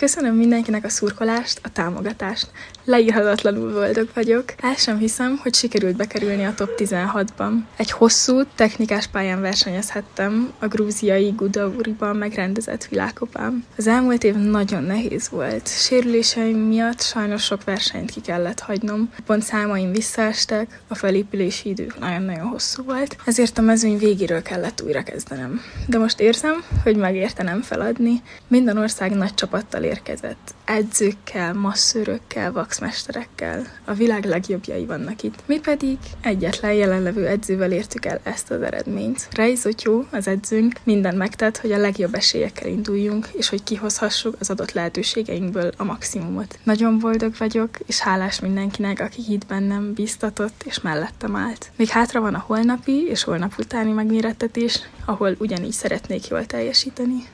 Köszönöm mindenkinek a szurkolást, a támogatást. Leírhatatlanul boldog vagyok. El sem hiszem, hogy sikerült bekerülni a top 16-ban. Egy hosszú, technikás pályán versenyezhettem a grúziai Gudauriban megrendezett világkupán. Az elmúlt év nagyon nehéz volt. Sérüléseim miatt sajnos sok versenyt ki kellett hagynom. A pontszámaim visszaestek, a felépülési idő nagyon-nagyon hosszú volt, ezért a mezőny végéről kellett újra kezdenem. De most érzem, hogy megérte nem feladni. Minden ország nagy csapattal érkezett. Edzőkkel, masszőrökkel, vaxmesterekkel. A világ legjobbjai vannak itt. Mi pedig egyetlen jelenlevő edzővel értük el ezt az eredményt. Rej Zotyó, az edzőnk, mindent megtett, hogy a legjobb esélyekkel induljunk, és hogy kihozhassuk az adott lehetőségeinkből a maximumot. Nagyon boldog vagyok, és hálás mindenkinek, aki hitt bennem, biztatott, és mellettem állt. Még hátra van a holnapi és holnap utáni megmérettetés, ahol ugyanígy szeretnék jól teljesíteni.